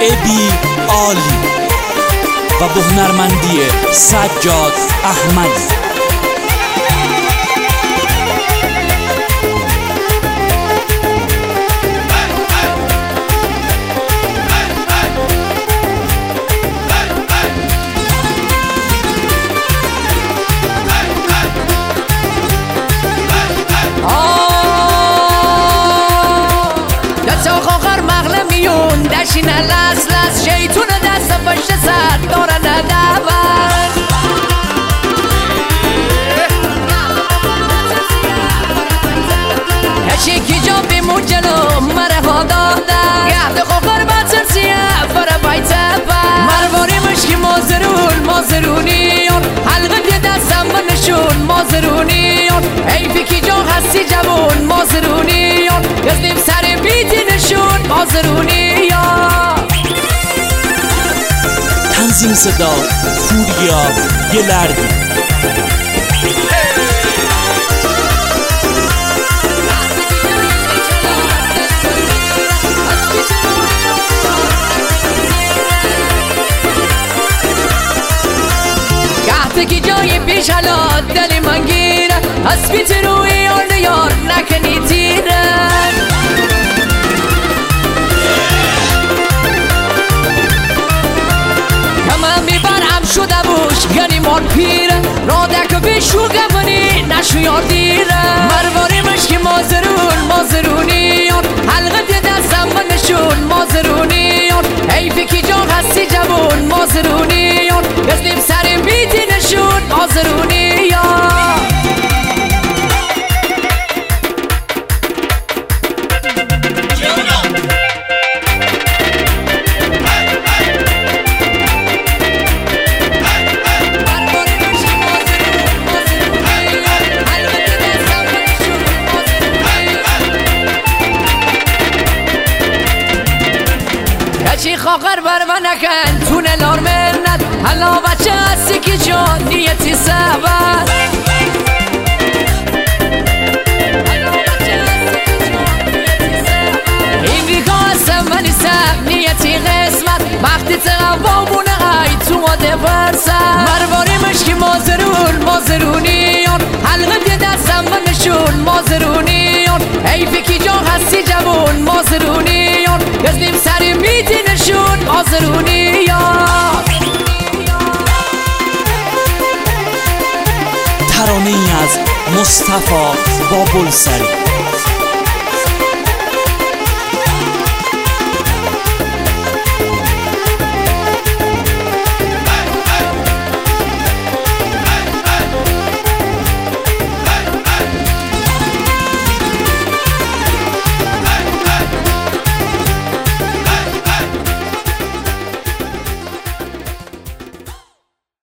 ابی عالی و به هنرمندی سجاد احمدی. دشین لس لس شیطون دست پشت سر داره ندور کشی کی جا بیمون جلو مره ها داده گرد خوخر بطر سیه بره بایته بر مرواری مشکی مازرونیون حلقه بی دستم بنشون مازرونیون ایفی کی جا هستی جوون مازرونیون گزنیم سر بیتی نشون مازرونیون. تنظیم صدا فوریا گلردی. گهتگی جای پیش حالا دلی من گیره اسبیت روی یار نکنی تیره همه میبرم شده بوش یعنی مال پیره رادک بیشو گفنی نشو یار دیره مرواری مشکی مازرونیون حلقه دی دستم بنشون مازرونیون حیفی کی جا هستی جوون مازرونیون گزنیم سر بیتی نشون مازرونیون. چی خاخر بر من نکن تونه لار منت حالا بچه هستی که جان نیتی سبت این ریکا هستم ولی سب نیتی قسمت وقتی تقوامونه ای تو ماده برسم مرواری مشکی مازرونیون حلقه دی دستم بنشون مازرونیون ایفی کی جا هستی جوون مازرونیون گزنیم سری میتی نشون مازرونیون. ترانه ای از مصطفی بابلسری.